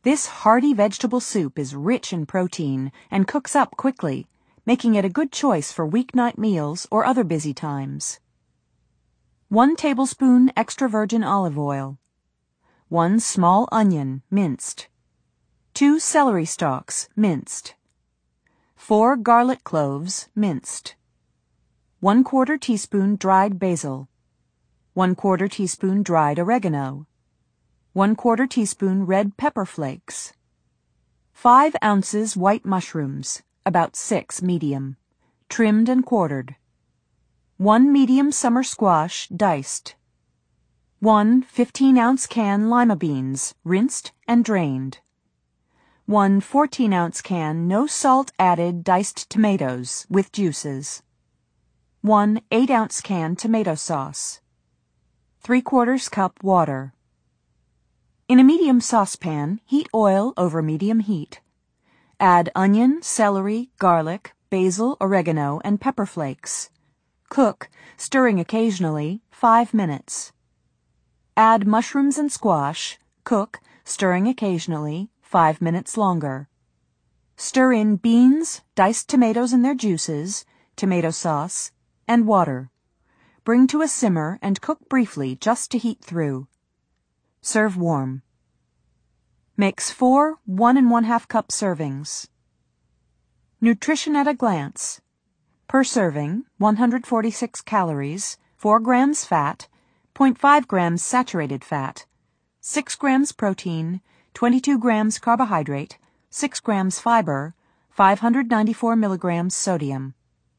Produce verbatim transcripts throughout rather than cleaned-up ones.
This hearty vegetable soup is rich in protein and cooks up quickly, making it a good choice for weeknight meals or other busy times. One tablespoon extra virgin olive oil. One small onion, minced. Two celery stalks, minced. Four garlic cloves, minced. One quarter teaspoon dried basil. One quarter teaspoon dried oregano. One quarter teaspoon red pepper flakes. Five ounces white mushrooms, about six medium, trimmed and quartered. One medium summer squash, diced. One fifteen-ounce can lima beans, rinsed and drained. One fourteen-ounce can no salt added diced tomatoes with juices. One eight-ounce can tomato sauce. Three-quarters cup water. In a medium saucepan, heat oil over medium heat. Add onion, celery, garlic, basil, oregano, and pepper flakes. Cook, stirring occasionally, five minutes. Add mushrooms and squash. Cook, stirring occasionally, five minutes longer. Stir in beans, diced tomatoes and their juices, tomato sauce, and water. Bring to a simmer and cook briefly just to heat through. Serve warm. Mix four one and one half cup servings. Nutrition at a glance. Per serving, one hundred forty-six calories, four grams fat, zero point five grams saturated fat, six grams protein, twenty-two grams carbohydrate, six grams fiber, five hundred ninety-four milligrams sodium.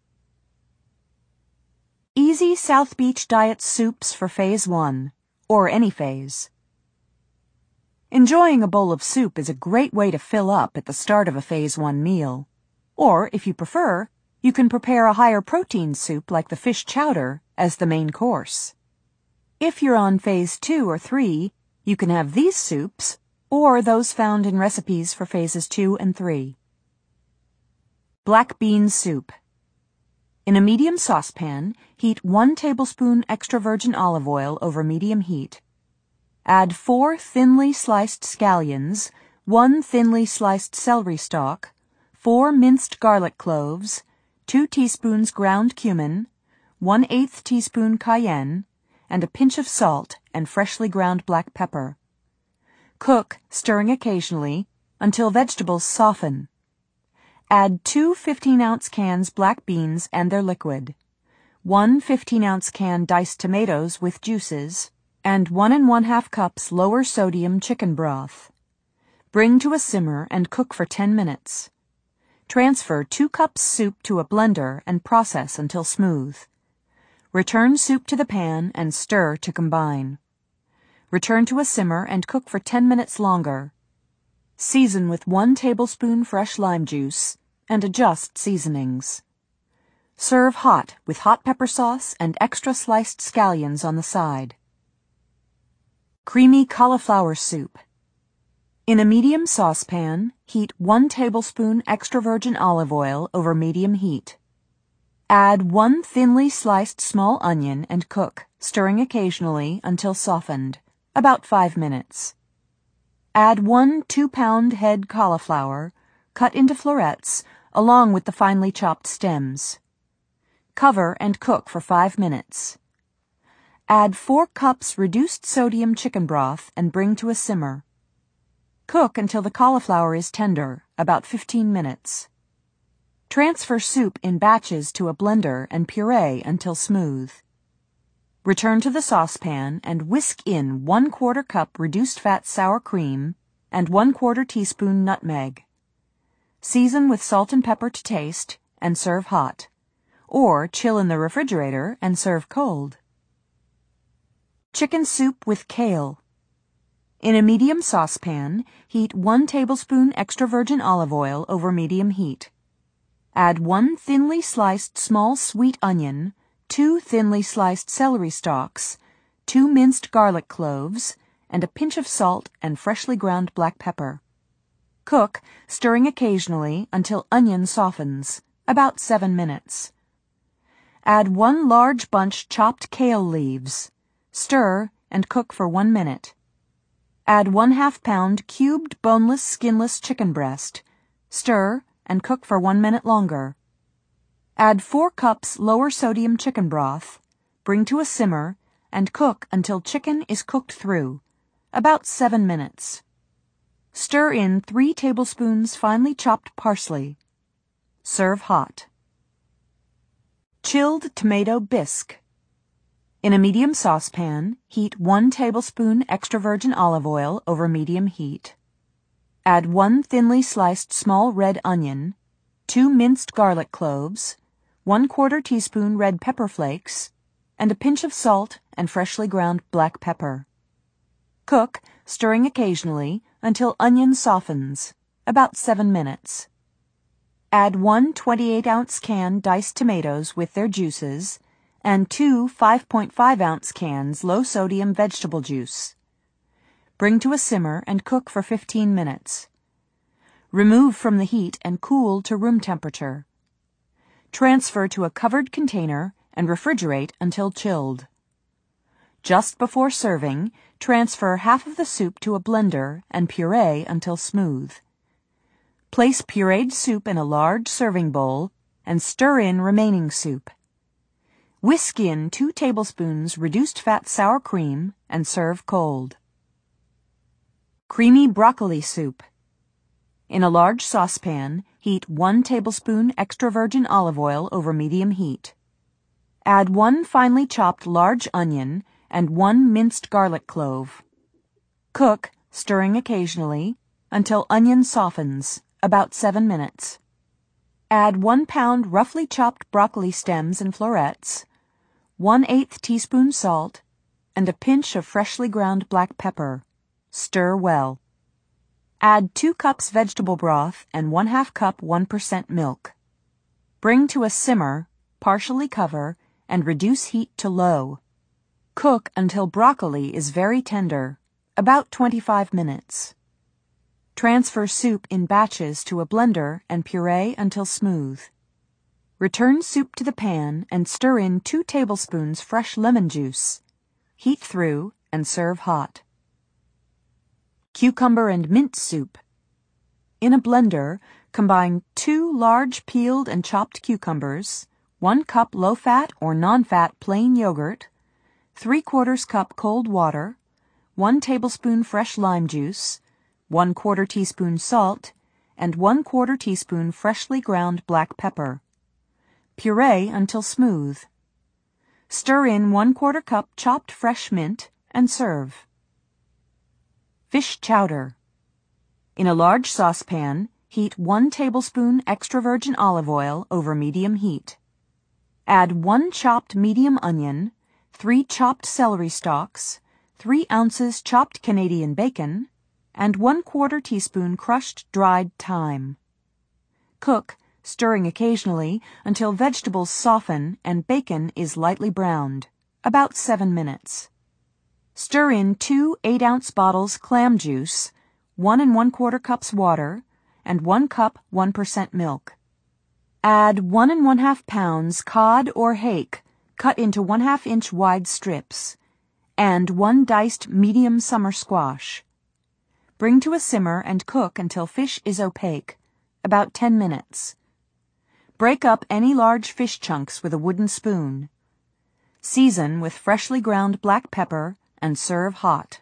Easy South Beach Diet Soups for Phase one, or any phase. Enjoying a bowl of soup is a great way to fill up at the start of a Phase one meal. Or, if you prefer, you can prepare a higher protein soup like the fish chowder as the main course. If you're on Phase two or three, you can have these soups or those found in recipes for Phases two and three. Black bean soup. In a medium saucepan, heat one tablespoon extra virgin olive oil over medium heat. Add four thinly sliced scallions, one thinly sliced celery stalk, four minced garlic cloves, two teaspoons ground cumin, one eighth teaspoon cayenne, and a pinch of salt and freshly ground black pepper. Cook, stirring occasionally, until vegetables soften. Add two fifteen-ounce cans black beans and their liquid, one fifteen-ounce can diced tomatoes with juices, and one and one half cups lower sodium chicken broth. Bring to a simmer and cook for ten minutes. Transfer two cups soup to a blender and process until smooth. Return soup to the pan and stir to combine. Return to a simmer and cook for ten minutes longer. Season with one tablespoon fresh lime juice and adjust seasonings. Serve hot with hot pepper sauce and extra sliced scallions on the side. Creamy cauliflower soup. In a medium saucepan, heat one tablespoon extra virgin olive oil over medium heat. Add one thinly sliced small onion and cook, stirring occasionally until softened, about five minutes. Add one two-pound head cauliflower, cut into florets, along with the finely chopped stems. Cover and cook for five minutes. Add four cups reduced sodium chicken broth and bring to a simmer. Cook until the cauliflower is tender, about fifteen minutes. Transfer soup in batches to a blender and puree until smooth. Return to the saucepan and whisk in one quarter cup reduced fat sour cream and one quarter teaspoon nutmeg. Season with salt and pepper to taste and serve hot, or chill in the refrigerator and serve cold. Chicken soup with kale. In a medium saucepan, heat one tablespoon extra virgin olive oil over medium heat. Add one thinly sliced small sweet onion, two thinly sliced celery stalks, two minced garlic cloves, and a pinch of salt and freshly ground black pepper. Cook, stirring occasionally until onion softens, about seven minutes. Add one large bunch chopped kale leaves. Stir and cook for one minute. Add one half pound cubed boneless skinless chicken breast. Stir and cook for one minute longer. Add four cups lower sodium chicken broth. Bring to a simmer and cook until chicken is cooked through, about seven minutes. Stir in three tablespoons finely chopped parsley. Serve hot. Chilled tomato bisque. In a medium saucepan, heat one tablespoon extra virgin olive oil over medium heat. Add one thinly sliced small red onion, two minced garlic cloves, one quarter teaspoon red pepper flakes, and a pinch of salt and freshly ground black pepper. Cook, stirring occasionally, until onion softens, about seven minutes. Add one twenty-eight ounce can diced tomatoes with their juices, and two five point five ounce cans low-sodium vegetable juice. Bring to a simmer and cook for fifteen minutes. Remove from the heat and cool to room temperature. Transfer to a covered container and refrigerate until chilled. Just before serving, transfer half of the soup to a blender and puree until smooth. Place pureed soup in a large serving bowl and stir in remaining soup. Whisk in two tablespoons reduced fat sour cream and serve cold. Creamy broccoli soup. In a large saucepan, heat one tablespoon extra virgin olive oil over medium heat. Add one finely chopped large onion and one minced garlic clove. Cook, stirring occasionally, until onion softens, about seven minutes. Add one pound roughly chopped broccoli stems and florets, one-eighth teaspoon salt, and a pinch of freshly ground black pepper. Stir well. Add two cups vegetable broth and one half cup one percent milk. Bring to a simmer, partially cover, and reduce heat to low. Cook until broccoli is very tender, about twenty-five minutes. Transfer soup in batches to a blender and puree until smooth. Return soup to the pan and stir in two tablespoons fresh lemon juice. Heat through and serve hot. Cucumber and mint soup. In a blender, combine two large peeled and chopped cucumbers, one cup low-fat or non-fat plain yogurt, three-quarters cup cold water, one tablespoon fresh lime juice, one quarter teaspoon salt, and one quarter teaspoon freshly ground black pepper. Puree until smooth. Stir in one quarter cup chopped fresh mint and serve. Fish chowder. In a large saucepan, heat one tablespoon extra virgin olive oil over medium heat. Add one chopped medium onion, three chopped celery stalks, three ounces chopped Canadian bacon, and one quarter teaspoon crushed dried thyme. Cook, stirring occasionally, until vegetables soften and bacon is lightly browned, about seven minutes. Stir in two eight-ounce bottles clam juice, one and one quarter cups water, and one cup one percent milk. Add one and one half pounds cod or hake, cut into one half inch wide strips, and one diced medium summer squash. Bring to a simmer and cook until fish is opaque, about ten minutes. Break up any large fish chunks with a wooden spoon. Season with freshly ground black pepper and serve hot.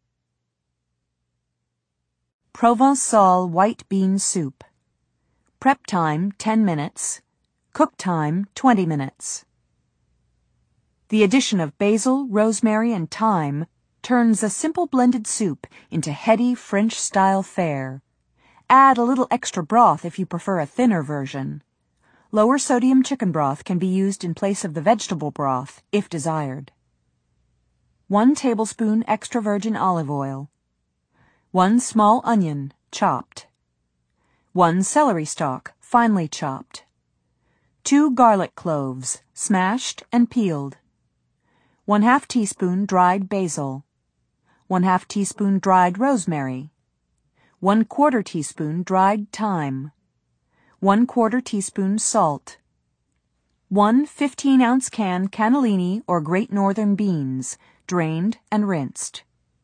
Provençal white bean soup. Prep time ten minutes. Cook time twenty minutes. The addition of basil, rosemary, and thyme turns a simple blended soup into heady French-style fare. Add a little extra broth if you prefer a thinner version. Lower sodium chicken broth can be used in place of the vegetable broth, if desired. One tablespoon extra virgin olive oil. One small onion, chopped. One celery stalk, finely chopped. Two garlic cloves, smashed and peeled. One half teaspoon dried basil. One half teaspoon dried rosemary. One quarter teaspoon dried thyme. One quarter teaspoon salt. One fifteen-ounce can cannellini or Great Northern beans, drained and rinsed.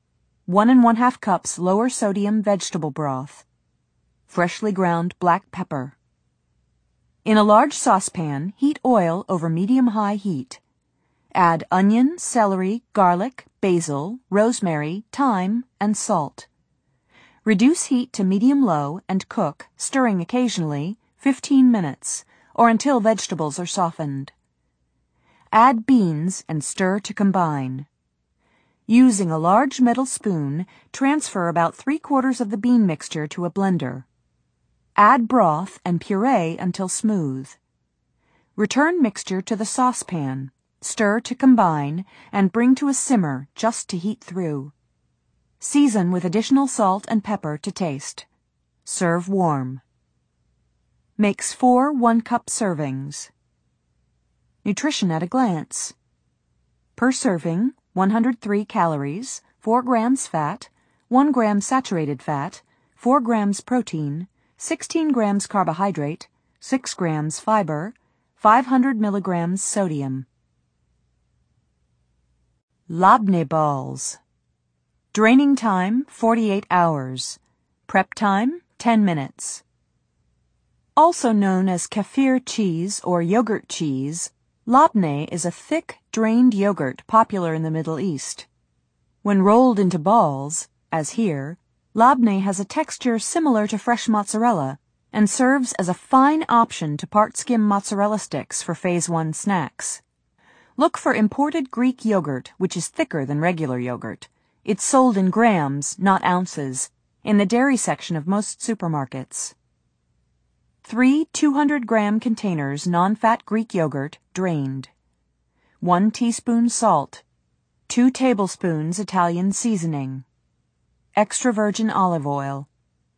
one and one half cups lower sodium vegetable broth, freshly ground black pepper. In a large saucepan, heat oil over medium-high heat. Add onion, celery, garlic, basil, rosemary, thyme, and salt. Reduce heat to medium-low and cook, stirring occasionally, fifteen minutes, or until vegetables are softened. Add beans and stir to combine. Using a large metal spoon, transfer about three-quarters of the bean mixture to a blender. Add broth and puree until smooth. Return mixture to the saucepan, stir to combine, and bring to a simmer just to heat through. Season with additional salt and pepper to taste. Serve warm. Makes four one-cup servings. Nutrition at a glance. Per serving, one hundred three calories, four grams fat, one gram saturated fat, four grams protein, sixteen grams carbohydrate, six grams fiber, five hundred milligrams sodium. Labneh balls. Draining time, forty-eight hours. Prep time, ten minutes. Also known as kefir cheese or yogurt cheese, labneh is a thick, drained yogurt popular in the Middle East. When rolled into balls, as here, labneh has a texture similar to fresh mozzarella and serves as a fine option to part-skim mozzarella sticks for Phase one snacks. Look for imported Greek yogurt, which is thicker than regular yogurt. It's sold in grams, not ounces, in the dairy section of most supermarkets. Three two hundred gram containers non-fat Greek yogurt, drained. One teaspoon salt. Two tablespoons Italian seasoning. Extra virgin olive oil.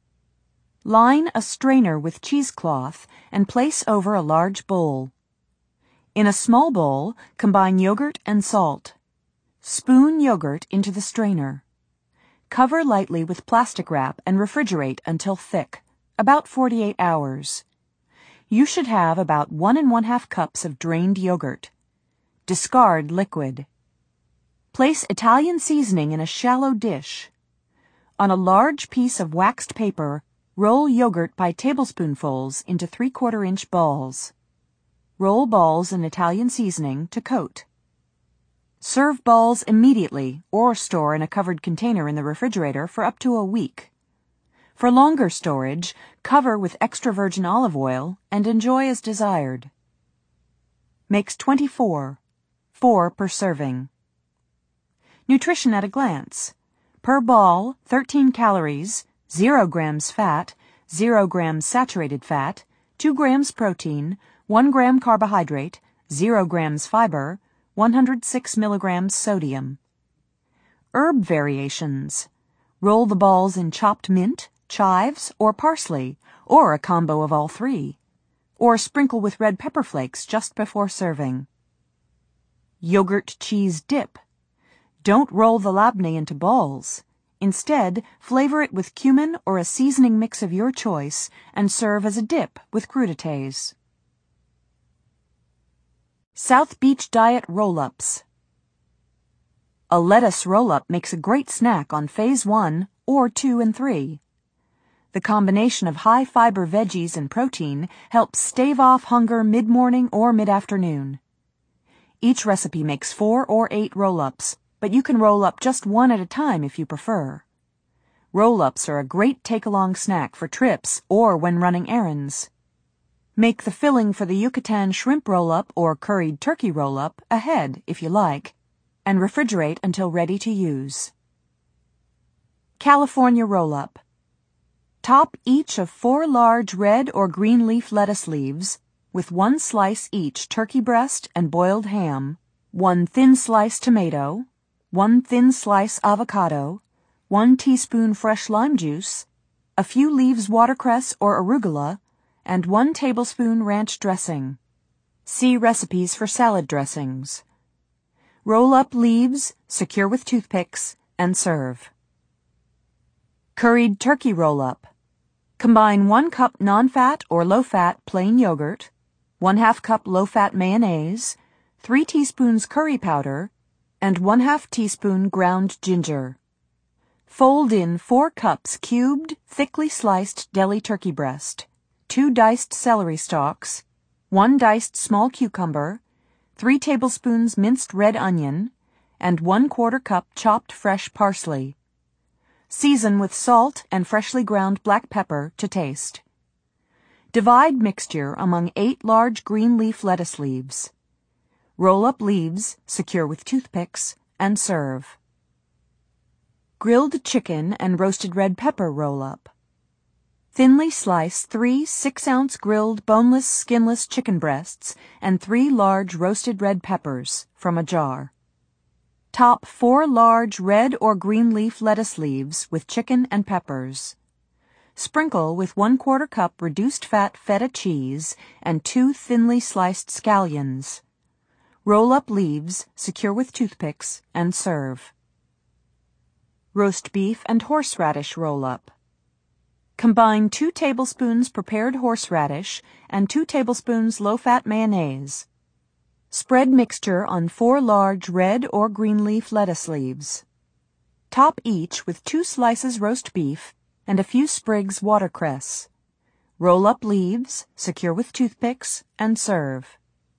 Line a strainer with cheesecloth and place over a large bowl. In a small bowl, combine yogurt and salt. Spoon yogurt into the strainer. Cover lightly with plastic wrap and refrigerate until thick, about forty-eight hours. You should have about one and one half cups of drained yogurt. Discard liquid. Place Italian seasoning in a shallow dish. On a large piece of waxed paper, roll yogurt by tablespoonfuls into three-quarter inch balls. Roll balls in Italian seasoning to coat. Serve balls immediately or store in a covered container in the refrigerator for up to a week. For longer storage, cover with extra virgin olive oil and enjoy as desired. Makes twenty-four, four per serving. Nutrition at a glance. Per ball, thirteen calories, zero grams fat, zero grams saturated fat, two grams protein, one gram carbohydrate, zero grams fiber, one hundred six milligrams sodium. Herb variations. Roll the balls in chopped mint, chives, or parsley, or a combo of all three. Or sprinkle with red pepper flakes just before serving. Yogurt cheese dip. Don't roll the labneh into balls. Instead, flavor it with cumin or a seasoning mix of your choice and serve as a dip with crudités. South Beach Diet Roll-Ups. A lettuce roll-up makes a great snack on Phase one or two and three. The combination of high-fiber veggies and protein helps stave off hunger mid-morning or mid-afternoon. Each recipe makes four or eight roll-ups, but you can roll up just one at a time if you prefer. Roll-ups are a great take-along snack for trips or when running errands. Make the filling for the Yucatan shrimp roll-up or curried turkey roll-up ahead, if you like, and refrigerate until ready to use. California roll-up. Top each of four large red or green leaf lettuce leaves with one slice each turkey breast and boiled ham, one thin slice tomato, one thin slice avocado, one teaspoon fresh lime juice, a few leaves watercress or arugula, and one tablespoon ranch dressing. See recipes for salad dressings. Roll up leaves, secure with toothpicks, and serve. Curried turkey roll-up. Combine one cup non-fat or low-fat plain yogurt, one half cup low-fat mayonnaise, three teaspoons curry powder, and one half teaspoon ground ginger. Fold in four cups cubed, thickly sliced deli turkey breast, two diced celery stalks, one diced small cucumber, three tablespoons minced red onion, and one quarter cup chopped fresh parsley. Season with salt and freshly ground black pepper to taste. Divide mixture among eight large green leaf lettuce leaves. Roll up leaves, secure with toothpicks, and serve. Grilled chicken and roasted red pepper roll-up. Thinly slice three six-ounce grilled boneless, skinless chicken breasts and three large roasted red peppers from a jar. Top four large red or green leaf lettuce leaves with chicken and peppers. Sprinkle with one quarter cup reduced fat feta cheese and two thinly sliced scallions. Roll up leaves, secure with toothpicks, and serve. Roast beef and horseradish roll-up. Combine two tablespoons prepared horseradish and two tablespoons low-fat mayonnaise. Spread mixture on four large red or green leaf lettuce leaves. Top each with two slices roast beef and a few sprigs watercress. Roll up leaves, secure with toothpicks, and serve.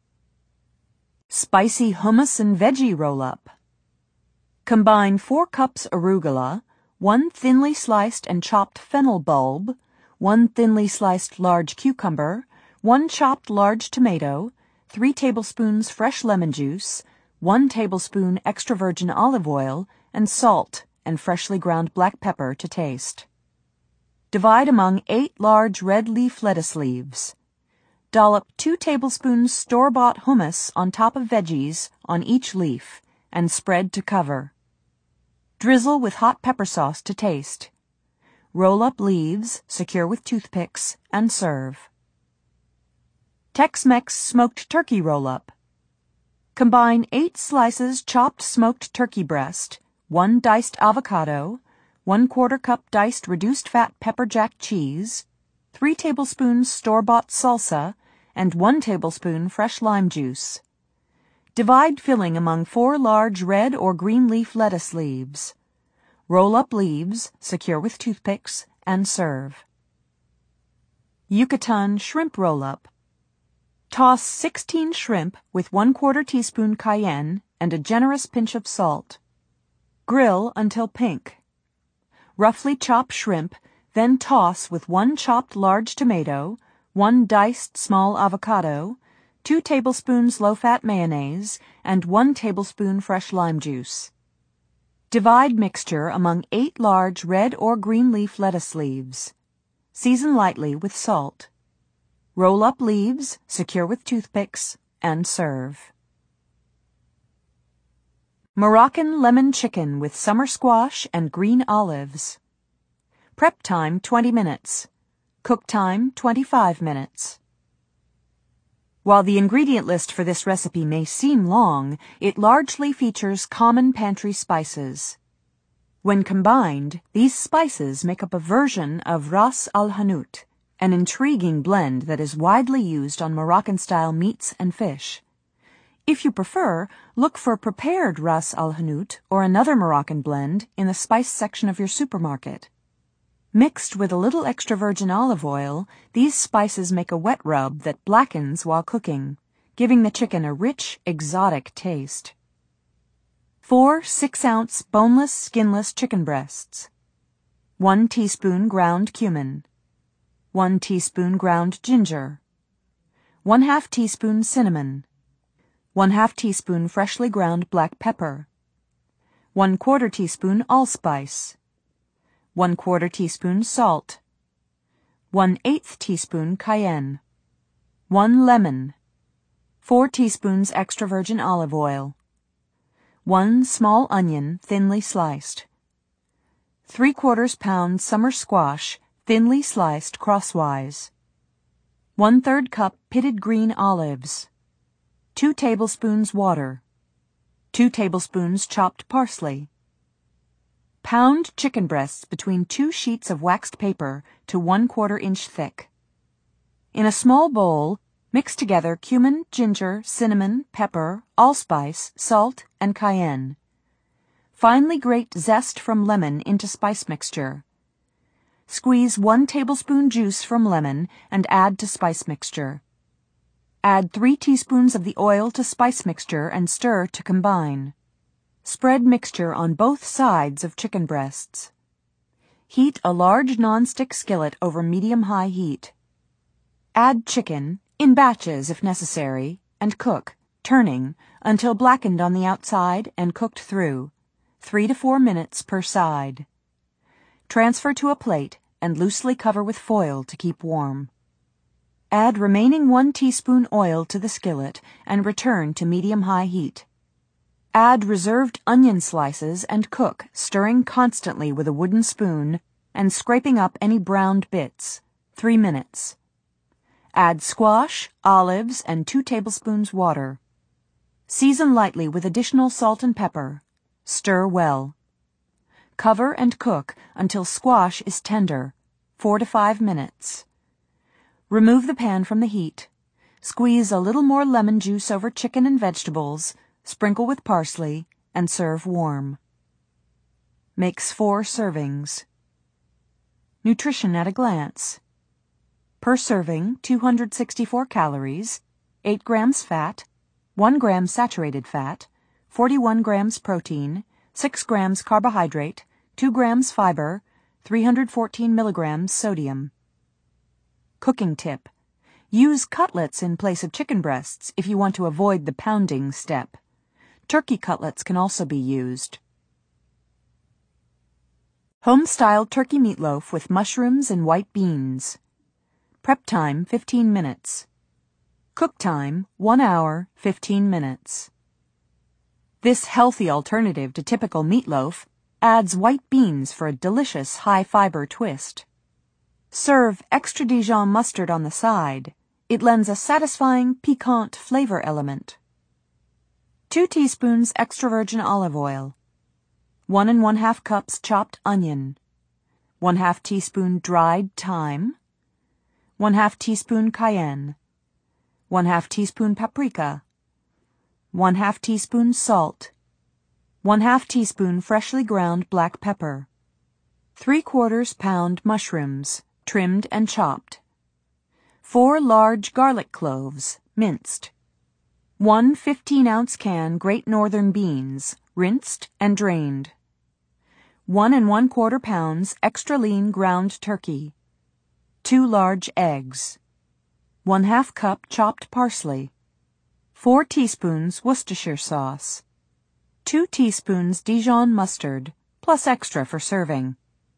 Spicy hummus and veggie roll-up. Combine four cups arugula, one thinly sliced and chopped fennel bulb, one thinly sliced large cucumber, one chopped large tomato, three tablespoons fresh lemon juice, one tablespoon extra virgin olive oil, and salt and freshly ground black pepper to taste. Divide among eight large red leaf lettuce leaves. Dollop two tablespoons store-bought hummus on top of veggies on each leaf and spread to cover. Drizzle with hot pepper sauce to taste. Roll up leaves, secure with toothpicks, and serve. Tex-Mex smoked turkey roll-up. Combine eight slices chopped smoked turkey breast, one diced avocado, one quarter cup diced reduced fat pepper jack cheese, three tablespoons store-bought salsa, and one tablespoon fresh lime juice. Divide filling among four large red or green leaf lettuce leaves. Roll up leaves, secure with toothpicks, and serve. Yucatan shrimp roll-up. Toss sixteen shrimp with one quarter teaspoon cayenne and a generous pinch of salt. Grill until pink. Roughly chop shrimp, then toss with one chopped large tomato, one diced small avocado, two tablespoons low-fat mayonnaise, and one tablespoon fresh lime juice. Divide mixture among eight large red or green leaf lettuce leaves. Season lightly with salt. Roll up leaves, secure with toothpicks, and serve. Moroccan lemon chicken with summer squash and green olives. Prep time twenty minutes. Cook time twenty-five minutes. While the ingredient list for this recipe may seem long, it largely features common pantry spices. When combined, these spices make up a version of Ras al Hanout, an intriguing blend that is widely used on Moroccan-style meats and fish. If you prefer, look for prepared Ras al Hanout or another Moroccan blend in the spice section of your supermarket. Mixed with a little extra virgin olive oil, these spices make a wet rub that blackens while cooking, giving the chicken a rich, exotic taste. Four six-ounce boneless, skinless chicken breasts. One teaspoon ground cumin. One teaspoon ground ginger. One half teaspoon cinnamon. One half teaspoon freshly ground black pepper. One quarter teaspoon allspice. One quarter teaspoon salt. One eighth teaspoon cayenne. One lemon. Four teaspoons extra virgin olive oil. One small onion thinly sliced. Three quarters pound summer squash thinly sliced crosswise. One third cup pitted green olives. Two tablespoons water. Two tablespoons chopped parsley. Pound chicken breasts between two sheets of waxed paper to one quarter inch thick. In a small bowl, mix together cumin, ginger, cinnamon, pepper, allspice, salt, and cayenne. Finely grate zest from lemon into spice mixture. Squeeze one tablespoon juice from lemon and add to spice mixture. Add three teaspoons of the oil to spice mixture and stir to combine. Spread mixture on both sides of chicken breasts. Heat a large nonstick skillet over medium-high heat. Add chicken, in batches if necessary, and cook, turning, until blackened on the outside and cooked through, three to four minutes per side. Transfer to a plate and loosely cover with foil to keep warm. Add remaining one teaspoon oil to the skillet and return to medium-high heat. Add reserved onion slices and cook, stirring constantly with a wooden spoon and scraping up any browned bits, three minutes. Add squash, olives, and two tablespoons water. Season lightly with additional salt and pepper. Stir well. Cover and cook until squash is tender, four to five minutes. Remove the pan from the heat. Squeeze a little more lemon juice over chicken and vegetables, sprinkle with parsley, and serve warm. Makes four servings. Nutrition at a glance. Per serving, two hundred sixty-four calories, eight grams fat, one gram saturated fat, forty-one grams protein, six grams carbohydrate, two grams fiber, three hundred fourteen milligrams sodium. Cooking tip. Use cutlets in place of chicken breasts if you want to avoid the pounding step. Turkey cutlets can also be used. Home-style turkey meatloaf with mushrooms and white beans. Prep time, fifteen minutes. Cook time, one hour, fifteen minutes. This healthy alternative to typical meatloaf adds white beans for a delicious high-fiber twist. Serve extra Dijon mustard on the side. It lends a satisfying, piquant flavor element. Two teaspoons extra virgin olive oil. One and one half cups chopped onion. One half teaspoon dried thyme. One half teaspoon cayenne. One half teaspoon paprika. One half teaspoon salt. One half teaspoon freshly ground black pepper. Three quarters pound mushrooms, trimmed and chopped. Four large garlic cloves, minced. One fifteen-ounce can Great Northern beans, rinsed and drained. One and one quarter pounds extra lean ground turkey. Two large eggs. One half cup chopped parsley. Four teaspoons Worcestershire sauce. Two teaspoons Dijon mustard, plus extra for serving.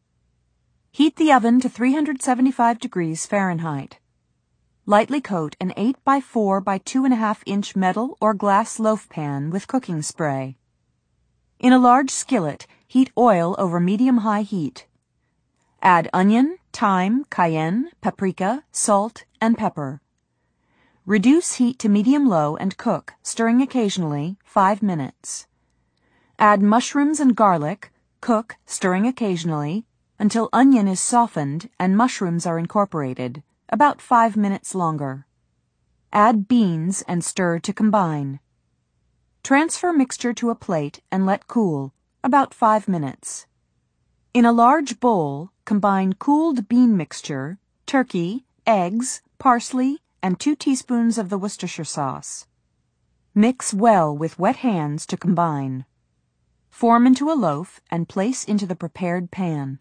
Heat the oven to three hundred seventy-five degrees Fahrenheit. Lightly coat an eight by four by two and a half inch metal or glass loaf pan with cooking spray. In a large skillet, heat oil over medium-high heat. Add onion, thyme, cayenne, paprika, salt, and pepper. Reduce heat to medium-low and cook, stirring occasionally, five minutes. Add mushrooms and garlic, cook, stirring occasionally, until onion is softened and mushrooms are incorporated, about five minutes longer. Add beans and stir to combine. Transfer mixture to a plate and let cool, about five minutes. In a large bowl, combine cooled bean mixture, turkey, eggs, parsley, and two teaspoons of the Worcestershire sauce. Mix well with wet hands to combine. Form into a loaf and place into the prepared pan.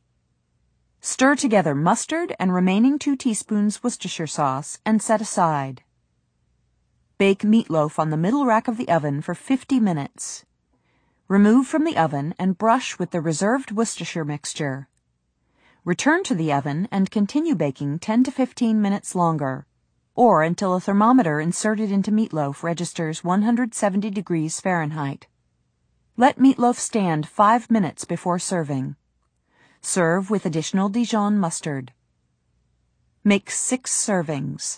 Stir together mustard and remaining two teaspoons Worcestershire sauce and set aside. Bake meatloaf on the middle rack of the oven for fifty minutes. Remove from the oven and brush with the reserved Worcestershire mixture. Return to the oven and continue baking ten to fifteen minutes longer, or until a thermometer inserted into meatloaf registers one hundred seventy degrees Fahrenheit. Let meatloaf stand five minutes before serving. Serve with additional Dijon mustard. Make six servings.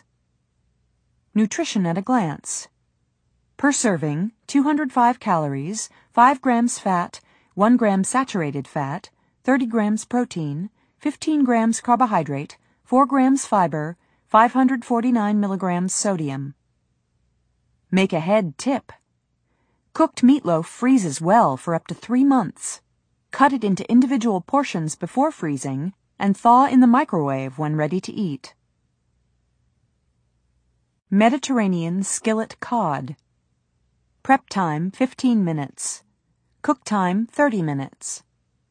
Nutrition at a glance. Per serving, two hundred five calories, five grams fat, one gram saturated fat, thirty grams protein, fifteen grams carbohydrate, four grams fiber, five hundred forty-nine milligrams sodium. Make a head tip. Cooked meatloaf freezes well for up to three months. Cut it into individual portions before freezing and thaw in the microwave when ready to eat. Mediterranean skillet cod. Prep time fifteen minutes. Cook time thirty minutes.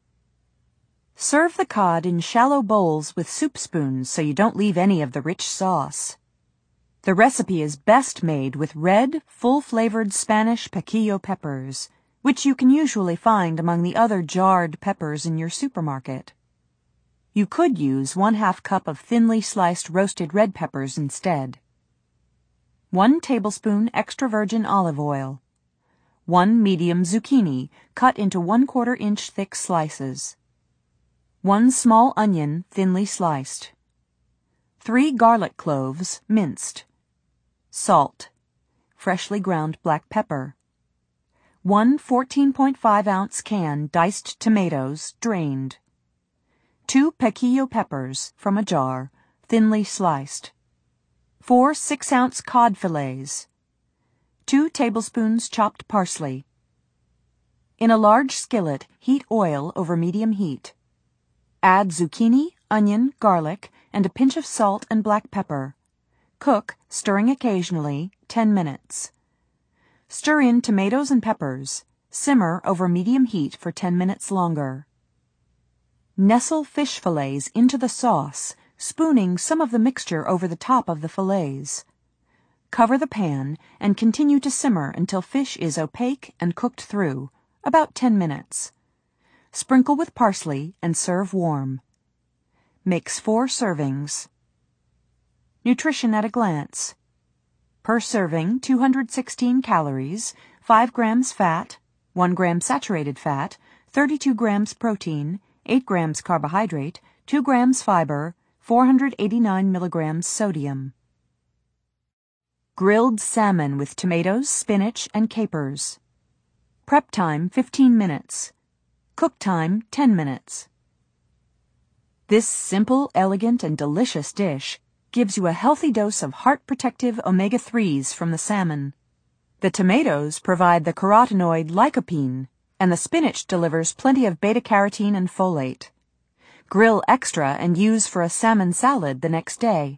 Serve the cod in shallow bowls with soup spoons so you don't leave any of the rich sauce. The recipe is best made with red, full-flavored Spanish piquillo peppers, which you can usually find among the other jarred peppers in your supermarket. You could use one half cup of thinly sliced roasted red peppers instead. One tablespoon extra virgin olive oil. One medium zucchini cut into one quarter inch thick slices. One small onion thinly sliced. Three garlic cloves minced. Salt. Freshly ground black pepper. One fourteen point five ounce can diced tomatoes, drained. Two piquillo peppers, from a jar, thinly sliced. Four six ounce cod fillets. Two tablespoons chopped parsley. In a large skillet, heat oil over medium heat. Add zucchini, onion, garlic, and a pinch of salt and black pepper. Cook, stirring occasionally, ten minutes. Stir in tomatoes and peppers. Simmer over medium heat for ten minutes longer. Nestle fish fillets into the sauce, spooning some of the mixture over the top of the fillets. Cover the pan and continue to simmer until fish is opaque and cooked through, about ten minutes. Sprinkle with parsley and serve warm. Makes four servings. Nutrition at a glance. Per serving, two hundred sixteen calories, five grams fat, one gram saturated fat, thirty-two grams protein, eight grams carbohydrate, two grams fiber, four hundred eighty-nine milligrams sodium. Grilled salmon with tomatoes, spinach, and capers. Prep time fifteen minutes. Cook time ten minutes. This simple, elegant, and delicious dish gives you a healthy dose of heart-protective omega threes from the salmon. The tomatoes provide the carotenoid lycopene, and the spinach delivers plenty of beta-carotene and folate. Grill extra and use for a salmon salad the next day.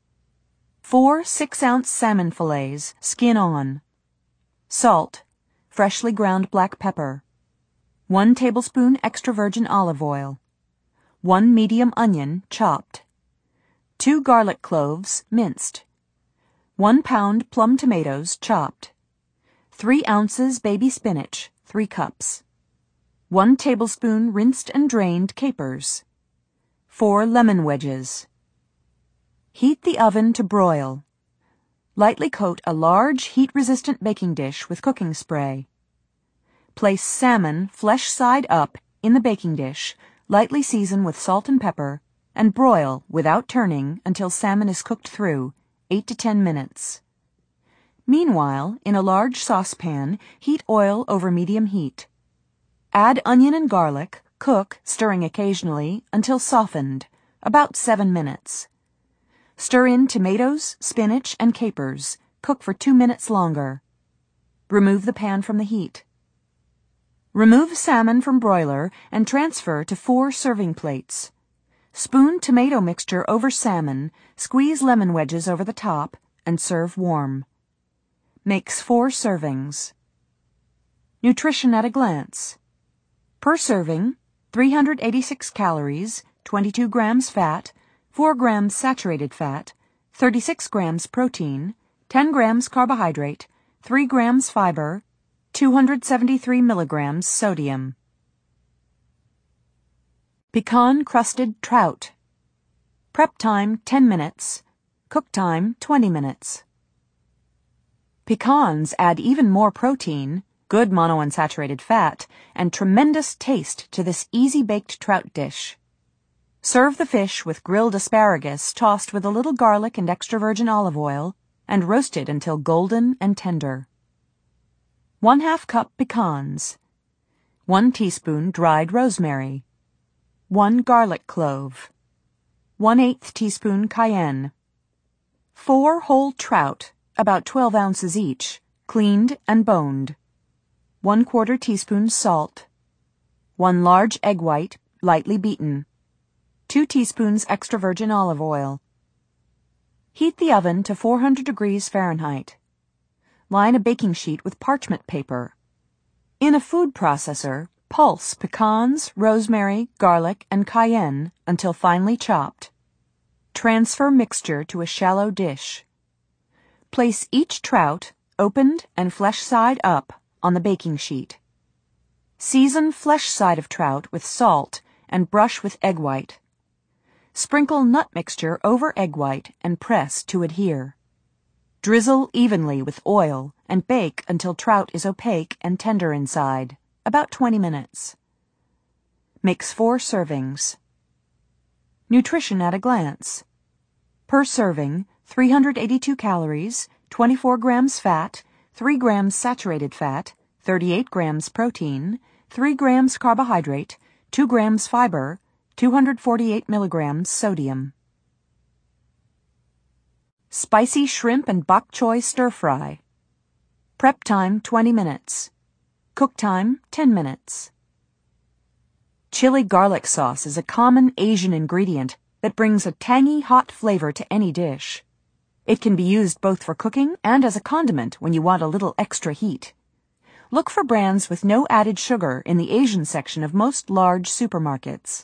Four six ounce salmon fillets, skin on. Salt. Freshly ground black pepper. One tablespoon extra virgin olive oil. One medium onion, chopped. Two garlic cloves, minced. One pound plum tomatoes, chopped. Three ounces baby spinach, three cups. One tablespoon rinsed and drained capers. Four lemon wedges. Heat the oven to broil. Lightly coat a large heat-resistant baking dish with cooking spray. Place salmon, flesh side up, in the baking dish, lightly season with salt and pepper, and broil, without turning, until salmon is cooked through, eight to ten minutes. Meanwhile, in a large saucepan, heat oil over medium heat. Add onion and garlic, cook, stirring occasionally, until softened, about seven minutes. Stir in tomatoes, spinach, and capers. Cook for two minutes longer. Remove the pan from the heat. Remove salmon from broiler and transfer to four serving plates. Spoon tomato mixture over salmon, squeeze lemon wedges over the top, and serve warm. Makes four servings. Nutrition at a glance. Per serving, three hundred eighty-six calories, twenty-two grams fat, four grams saturated fat, thirty-six grams protein, ten grams carbohydrate, three grams fiber, two hundred seventy-three milligrams sodium. Pecan-crusted trout. Prep time ten minutes. Cook time twenty minutes. Pecans add even more protein, good monounsaturated fat, and tremendous taste to this easy-baked trout dish. Serve the fish with grilled asparagus tossed with a little garlic and extra virgin olive oil and roasted until golden and tender. One half cup pecans. One teaspoon dried rosemary. One garlic clove. One eighth teaspoon cayenne. Four whole trout, about twelve ounces each, cleaned and boned. one quarter teaspoon salt, one large egg white, lightly beaten, two teaspoons extra virgin olive oil. Heat the oven to four hundred degrees Fahrenheit. Line a baking sheet with parchment paper. In a food processor, pulse pecans, rosemary, garlic, and cayenne until finely chopped. Transfer mixture to a shallow dish. Place each trout, opened and flesh side up, on the baking sheet. Season flesh side of trout with salt and brush with egg white. Sprinkle nut mixture over egg white and press to adhere. Drizzle evenly with oil and bake until trout is opaque and tender inside, about twenty minutes. Makes four servings. Nutrition at a glance. Per serving, three hundred eighty-two calories, twenty-four grams fat, three grams saturated fat, thirty-eight grams protein, three grams carbohydrate, two grams fiber, two hundred forty-eight milligrams sodium. Spicy shrimp and bok choy stir fry. Prep time twenty minutes. Cook time ten minutes. Chili garlic sauce is a common Asian ingredient that brings a tangy, hot flavor to any dish. It can be used both for cooking and as a condiment when you want a little extra heat. Look for brands with no added sugar in the Asian section of most large supermarkets.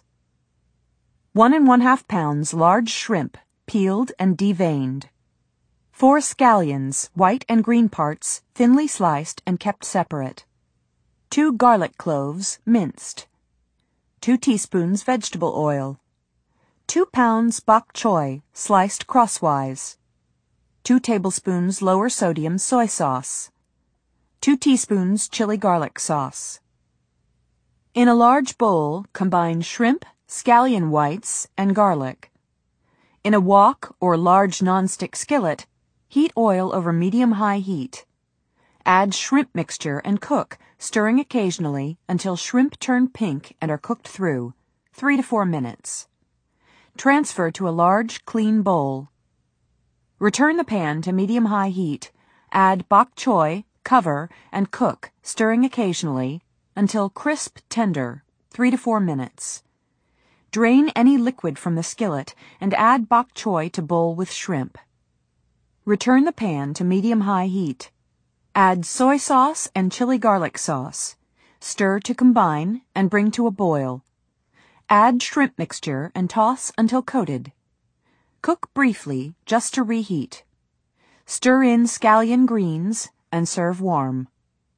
One and one half pounds large shrimp, peeled and deveined. Four scallions, white and green parts, thinly sliced and kept separate. Two garlic cloves, minced. Two teaspoons vegetable oil. Two pounds bok choy, sliced crosswise. Two tablespoons lower sodium soy sauce. Two teaspoons chili garlic sauce. In a large bowl, combine shrimp, scallion whites, and garlic. In a wok or large nonstick skillet, heat oil over medium-high heat. Add shrimp mixture and cook, stirring occasionally until shrimp turn pink and are cooked through, three to four minutes. Transfer to a large, clean bowl. Return the pan to medium-high heat. Add bok choy, cover, and cook, stirring occasionally, until crisp tender, three to four minutes. Drain any liquid from the skillet and add bok choy to bowl with shrimp. Return the pan to medium-high heat. Add soy sauce and chili garlic sauce. Stir to combine and bring to a boil. Add shrimp mixture and toss until coated. Cook briefly, just to reheat. Stir in scallion greens and serve warm.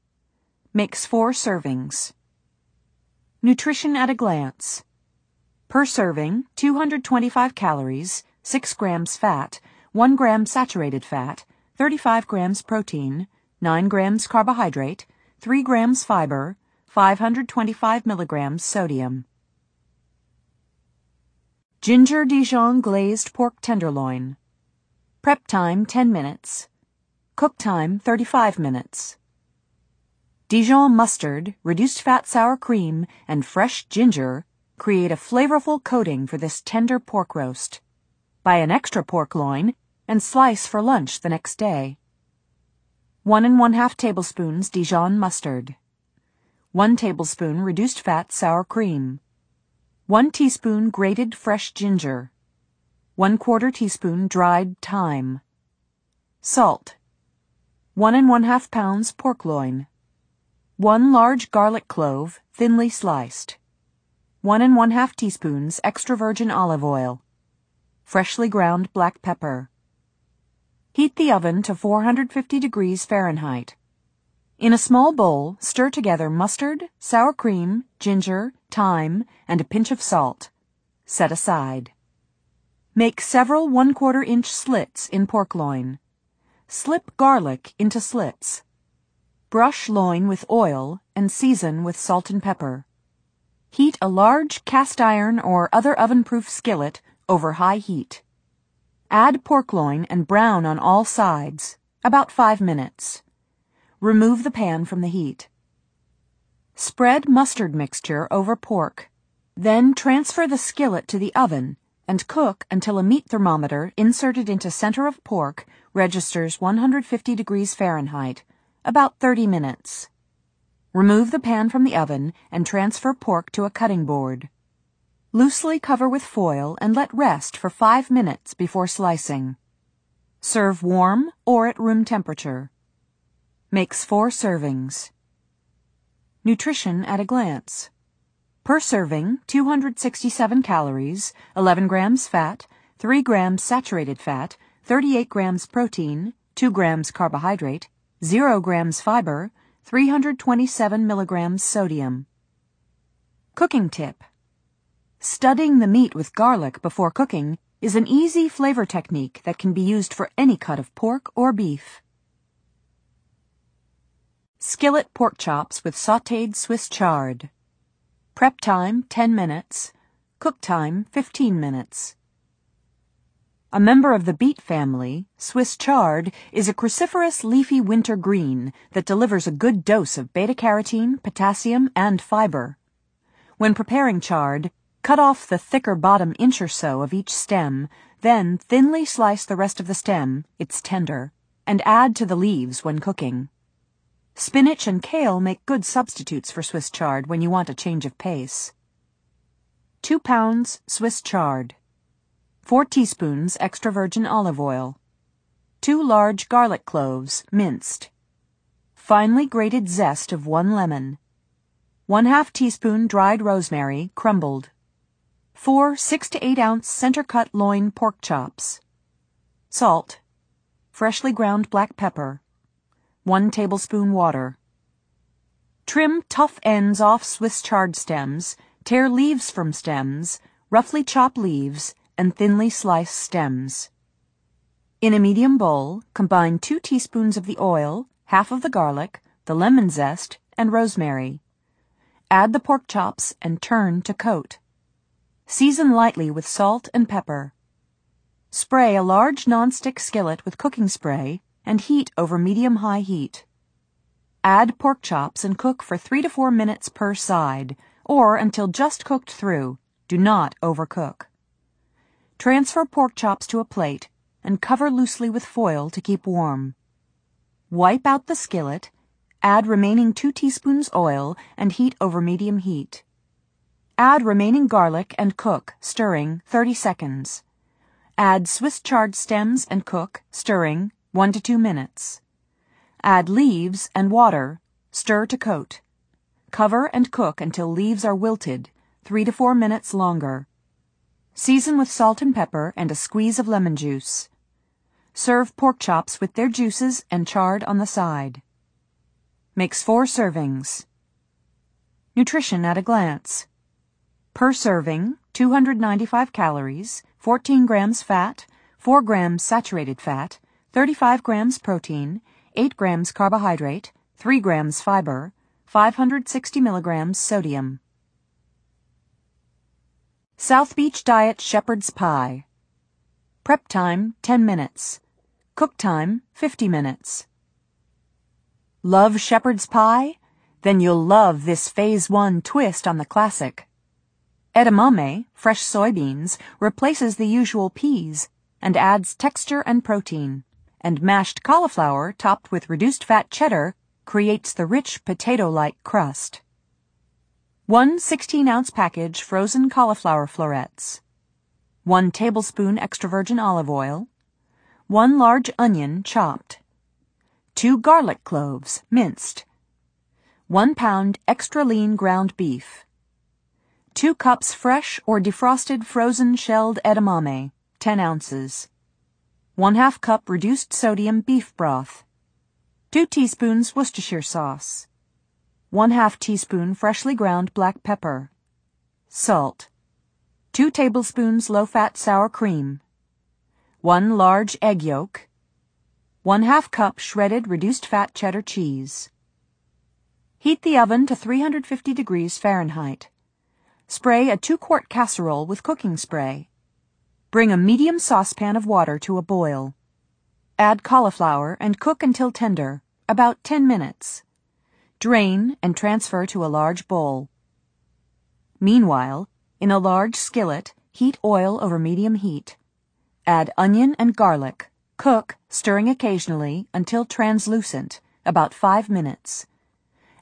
Makes four servings. Nutrition at a glance. Per serving, two hundred twenty-five calories, six grams fat, one gram saturated fat, thirty-five grams protein, nine grams carbohydrate, three grams fiber, five hundred twenty-five milligrams sodium. Ginger Dijon glazed pork tenderloin. Prep time ten minutes. Cook time thirty-five minutes. Dijon mustard, reduced fat sour cream, and fresh ginger create a flavorful coating for this tender pork roast. Buy an extra pork loin and slice for lunch the next day. One and one half tablespoons Dijon mustard. One tablespoon reduced fat sour cream. One teaspoon grated fresh ginger. One quarter teaspoon dried thyme. Salt. One and one half pounds pork loin. One large garlic clove, thinly sliced. One and one half teaspoons extra virgin olive oil. Freshly ground black pepper. Heat the oven to four hundred fifty degrees Fahrenheit. In a small bowl, stir together mustard, sour cream, ginger, thyme, and a pinch of salt. Set aside. Make several one-quarter inch slits in pork loin. Slip garlic into slits. Brush loin with oil and season with salt and pepper. Heat a large cast iron or other oven-proof skillet over high heat. Add pork loin and brown on all sides, about five minutes. Remove the pan from the heat. Spread mustard mixture over pork. Then transfer the skillet to the oven and cook until a meat thermometer inserted into center of pork registers one hundred fifty degrees Fahrenheit, about thirty minutes. Remove the pan from the oven and transfer pork to a cutting board. Loosely cover with foil and let rest for five minutes before slicing. Serve warm or at room temperature. Makes four servings. Nutrition at a glance. Per serving, two hundred sixty-seven calories, eleven grams fat, three grams saturated fat, thirty-eight grams protein, two grams carbohydrate, zero grams fiber, three hundred twenty-seven milligrams sodium. Cooking tip. Studding the meat with garlic before cooking is an easy flavor technique that can be used for any cut of pork or beef. Skillet pork chops with sautéed Swiss chard. Prep time ten minutes. Cook time fifteen minutes. A member of the beet family, Swiss chard is a cruciferous leafy winter green that delivers a good dose of beta-carotene, potassium, and fiber. When preparing chard, cut off the thicker bottom inch or so of each stem, then thinly slice the rest of the stem, it's tender, and add to the leaves when cooking. Spinach and kale make good substitutes for Swiss chard when you want a change of pace. Two pounds Swiss chard. Four teaspoons extra virgin olive oil. Two large garlic cloves, minced. Finely grated zest of one lemon. One half teaspoon dried rosemary, crumbled. Four six to eight ounce center-cut loin pork chops. Salt. Freshly ground black pepper. One tablespoon water. Trim tough ends off Swiss chard stems, tear leaves from stems, roughly chop leaves, and thinly slice stems. In a medium bowl, combine two teaspoons of the oil, half of the garlic, the lemon zest, and rosemary. Add the pork chops and turn to coat. Season lightly with salt and pepper. Spray a large nonstick skillet with cooking spray and heat over medium-high heat. Add pork chops and cook for three to four minutes per side, or until just cooked through. Do not overcook. Transfer pork chops to a plate and cover loosely with foil to keep warm. Wipe out the skillet, add remaining two teaspoons oil and heat over medium heat. Add remaining garlic and cook, stirring, thirty seconds. Add Swiss chard stems and cook, stirring, one to two minutes. Add leaves and water, stir to coat. Cover and cook until leaves are wilted, three to four minutes longer. Season with salt and pepper and a squeeze of lemon juice. Serve pork chops with their juices and chard on the side. Makes four servings. Nutrition at a glance. Per serving, two hundred ninety-five calories, fourteen grams fat, four grams saturated fat, thirty-five grams protein, eight grams carbohydrate, three grams fiber, five hundred sixty milligrams sodium. South Beach Diet Shepherd's Pie. Prep time, ten minutes. Cook time, fifty minutes. Love shepherd's pie? Then you'll love this Phase one twist on the classic. Edamame, fresh soybeans, replaces the usual peas and adds texture and protein, and mashed cauliflower topped with reduced-fat cheddar creates the rich potato-like crust. One sixteen-ounce package frozen cauliflower florets. One tablespoon extra virgin olive oil. One large onion chopped. Two garlic cloves, minced. One pound extra lean ground beef. Two cups fresh or defrosted frozen shelled edamame, ten ounces. One half cup reduced sodium beef broth. Two teaspoons Worcestershire sauce. One half teaspoon freshly ground black pepper. Salt. Two tablespoons low-fat sour cream. One large egg yolk. One half cup shredded reduced-fat cheddar cheese. Heat the oven to three hundred fifty degrees Fahrenheit. Spray a two-quart casserole with cooking spray. Bring a medium saucepan of water to a boil. Add cauliflower and cook until tender, about ten minutes. Drain and transfer to a large bowl. Meanwhile, in a large skillet, heat oil over medium heat. Add onion and garlic. Cook, stirring occasionally, until translucent, about five minutes.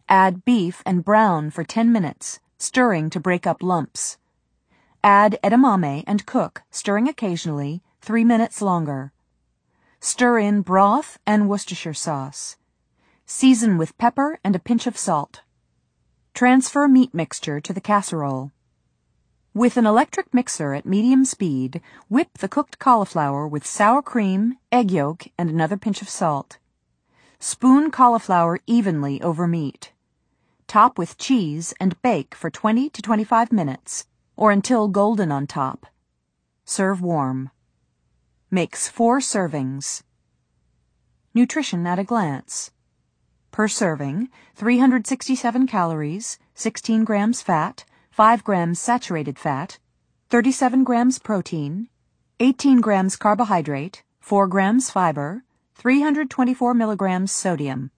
Add beef and brown for ten minutes, stirring to break up lumps. Add edamame and cook, stirring occasionally, three minutes longer. Stir in broth and Worcestershire sauce. Season with pepper and a pinch of salt. Transfer meat mixture to the casserole. With an electric mixer at medium speed, whip the cooked cauliflower with sour cream, egg yolk, and another pinch of salt. Spoon cauliflower evenly over meat. Top with cheese and bake for twenty to twenty-five minutes, or until golden on top. Serve warm. Makes four servings. Nutrition at a glance. Per serving, three hundred sixty-seven calories, sixteen grams fat, five grams saturated fat, thirty-seven grams protein, eighteen grams carbohydrate, four grams fiber, three hundred twenty-four milligrams sodium.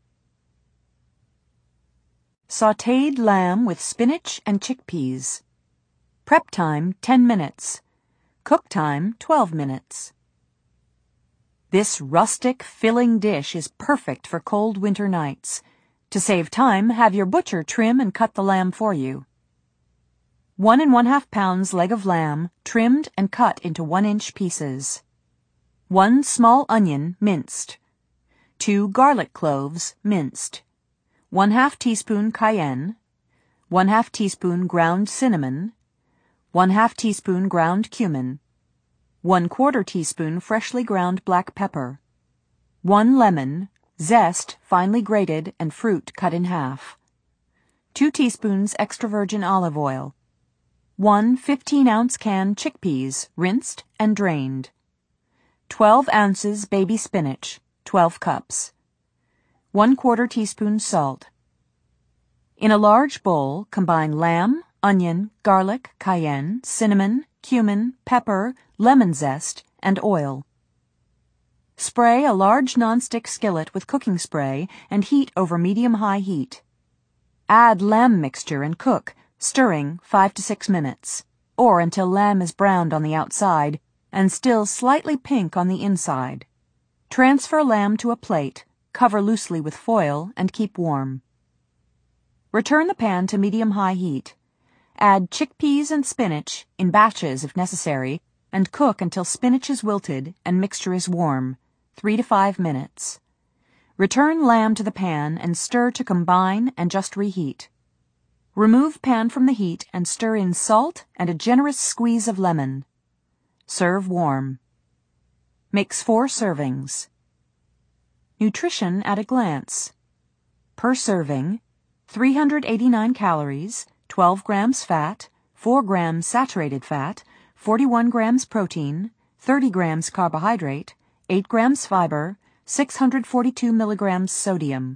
Sautéed lamb with spinach and chickpeas. Prep time ten minutes. Cook time twelve minutes. This rustic, filling dish is perfect for cold winter nights. To save time, have your butcher trim and cut the lamb for you. One and one-half pounds leg of lamb, trimmed and cut into one-inch pieces. One small onion, minced. Two garlic cloves, minced. One-half teaspoon cayenne. One-half teaspoon ground cinnamon. One-half teaspoon ground cumin. One-quarter teaspoon freshly ground black pepper. One lemon, zest finely grated and fruit cut in half. Two teaspoons extra virgin olive oil. One fifteen-ounce can chickpeas, rinsed and drained. Twelve ounces baby spinach, twelve cups. One quarter teaspoon salt. In a large bowl, combine lamb, onion, garlic, cayenne, cinnamon, cumin, pepper, lemon zest, and oil. Spray a large nonstick skillet with cooking spray and heat over medium-high heat. Add lamb mixture and cook, stirring five to six minutes, or until lamb is browned on the outside and still slightly pink on the inside. Transfer lamb to a plate, cover loosely with foil, and keep warm. Return the pan to medium-high heat. Add chickpeas and spinach, in batches if necessary, and cook until spinach is wilted and mixture is warm, three to five minutes. Return lamb to the pan and stir to combine and just reheat. Remove pan from the heat and stir in salt and a generous squeeze of lemon. Serve warm. Makes four servings. Nutrition at a glance. Per serving, three hundred eighty-nine calories, twelve grams fat, four grams saturated fat, forty-one grams protein, thirty grams carbohydrate, eight grams fiber, six hundred forty-two milligrams sodium.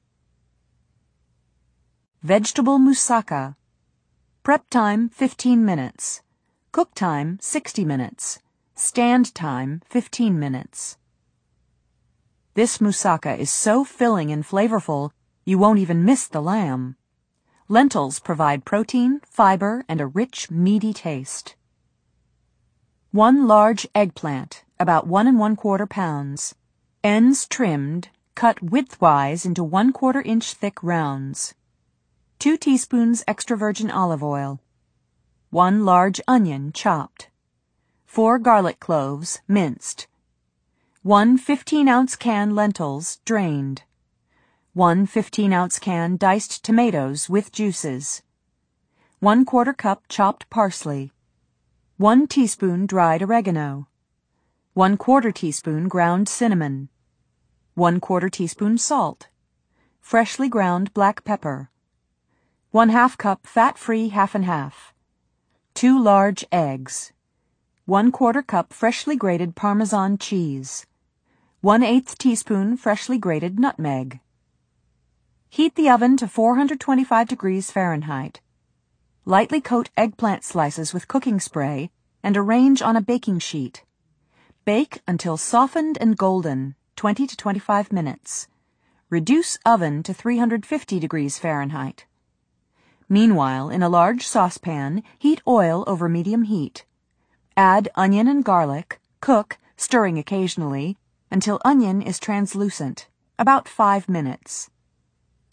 Vegetable moussaka. Prep time fifteen minutes. Cook time sixty minutes. Stand time fifteen minutes. This moussaka is so filling and flavorful, you won't even miss the lamb. Lentils provide protein, fiber, and a rich, meaty taste. One large eggplant, about one and one quarter pounds. Ends trimmed, cut widthwise into one quarter inch thick rounds. Two teaspoons extra virgin olive oil. One large onion chopped. Four garlic cloves minced. One fifteen-ounce can lentils drained. One fifteen-ounce can diced tomatoes with juices. One quarter cup chopped parsley. One teaspoon dried oregano. One quarter teaspoon ground cinnamon. One quarter teaspoon salt. Freshly ground black pepper. One half cup fat-free half and half. Two large eggs. One quarter cup freshly grated Parmesan cheese. One eighth teaspoon freshly grated nutmeg. Heat the oven to four hundred twenty-five degrees Fahrenheit. Lightly coat eggplant slices with cooking spray and arrange on a baking sheet. Bake until softened and golden, twenty to twenty-five minutes. Reduce oven to three hundred fifty degrees Fahrenheit. Meanwhile, in a large saucepan, heat oil over medium heat. Add onion and garlic, cook, stirring occasionally, until onion is translucent, about five minutes.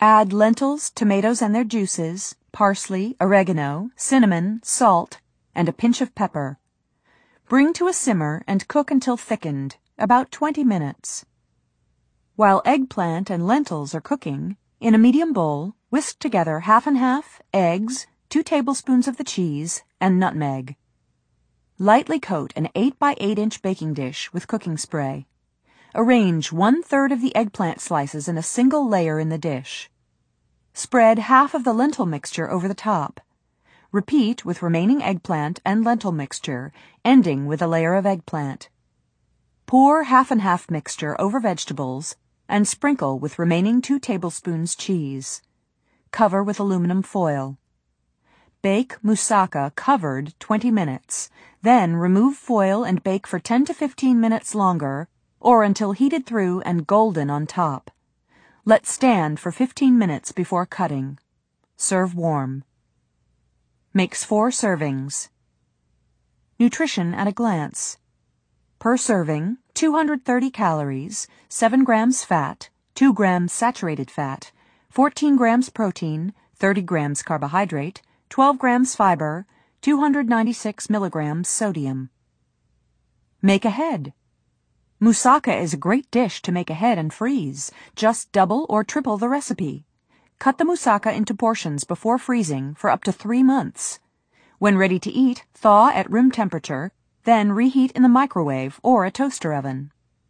Add lentils, tomatoes and their juices, parsley, oregano, cinnamon, salt, and a pinch of pepper. Bring to a simmer and cook until thickened, about twenty minutes. While eggplant and lentils are cooking, in a medium bowl, whisk together half and half eggs, two tablespoons of the cheese, and nutmeg. Lightly coat an eight by eight inch baking dish with cooking spray. Arrange one-third of the eggplant slices in a single layer in the dish. Spread half of the lentil mixture over the top. Repeat with remaining eggplant and lentil mixture, ending with a layer of eggplant. Pour half and half mixture over vegetables and sprinkle with remaining two tablespoons cheese. Cover with aluminum foil. Bake moussaka covered twenty minutes, then remove foil and bake for ten to fifteen minutes longer, or until heated through and golden on top. Let stand for fifteen minutes before cutting. Serve warm. Makes four servings. Nutrition at a glance. Per serving, two hundred thirty calories, seven grams fat, two grams saturated fat, fourteen grams protein, thirty grams carbohydrate, twelve grams fiber, two hundred ninety-six milligrams sodium. Make ahead. Moussaka is a great dish to make ahead and freeze. Just double or triple the recipe. Cut the moussaka into portions before freezing for up to three months. When ready to eat, thaw at room temperature, then reheat in the microwave or a toaster oven.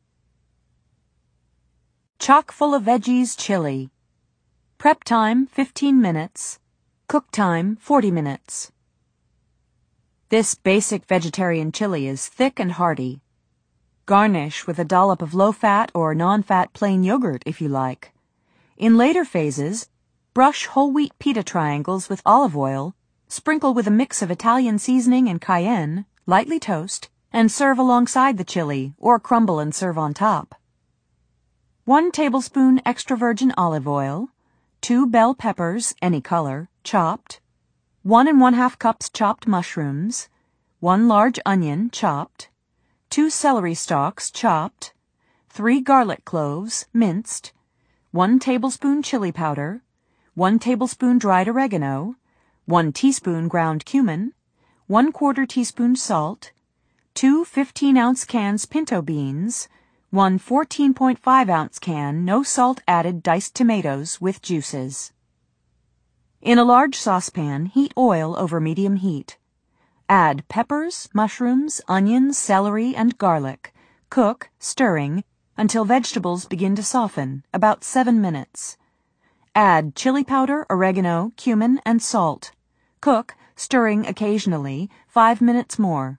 Chock full of veggies chili. Prep time fifteen minutes. Cook time forty minutes. This basic vegetarian chili is thick and hearty. Garnish with a dollop of low-fat or non-fat plain yogurt if you like. In later phases, brush whole wheat pita triangles with olive oil, sprinkle with a mix of Italian seasoning and cayenne, lightly toast, and serve alongside the chili or crumble and serve on top. One tablespoon extra virgin olive oil, two bell peppers, any color, chopped, one and one half cups chopped mushrooms, one large onion, chopped, two celery stalks, chopped, three garlic cloves, minced, one tablespoon chili powder, one tablespoon dried oregano, one teaspoon ground cumin, one quarter teaspoon salt, two fifteen-ounce cans pinto beans, one fourteen point five ounce can no salt added diced tomatoes with juices. In a large saucepan, heat oil over medium heat. Add peppers, mushrooms, onions, celery, and garlic. Cook, stirring, until vegetables begin to soften, about seven minutes. Add chili powder, oregano, cumin, and salt. Cook, stirring occasionally, five minutes more.